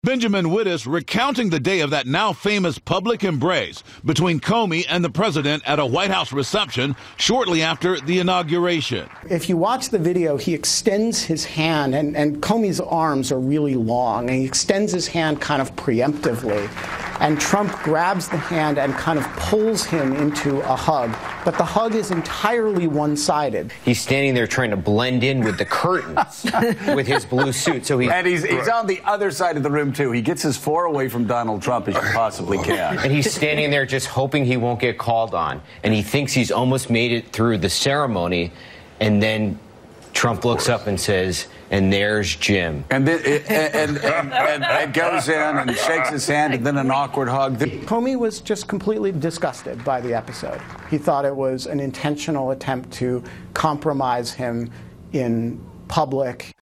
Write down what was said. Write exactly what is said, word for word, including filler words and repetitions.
Benjamin Wittes recounting the day of that now famous public embrace between Comey and the president at a White House reception shortly after the inauguration. If you watch the video, he extends his hand, and, and Comey's arms are really long, and he extends his hand kind of preemptively. And Trump grabs the hand and kind of pulls him into a hug. But the hug is entirely one-sided. He's standing there trying to blend in with the curtains with his blue suit. So he And he's, he's on the other side of the room, too. He gets as far away from Donald Trump as you possibly can. And he's standing there just hoping he won't get called on. And he thinks he's almost made it through the ceremony. And then Trump looks up and says, "And there's Jim." And then it, and, and, and, and goes in and shakes his hand, and then an awkward hug. Comey was just completely disgusted by the episode. He thought it was an intentional attempt to compromise him in public.